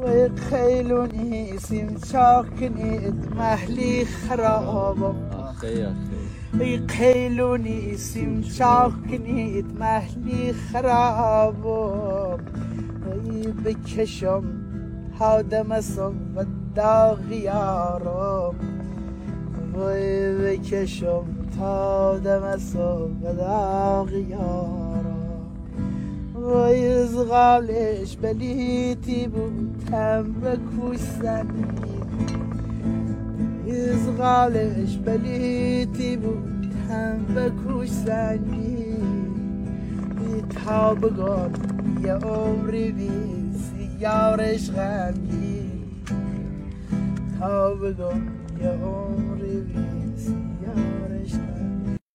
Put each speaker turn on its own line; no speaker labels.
ويخيلوني سيم شاكني مهلي خراب
آخه
يخيلوني سيم شاكني مهلي خراب بكشم هذا مسم الداغ يارم بكشم هذا مسم الداغ يارم ويزغالش بليتي بوتم بكوسني يزغالش بليتي بوتم بكوسني بتابقون يا عمري بيسي يارش غمي تابقون يا عمري بيسي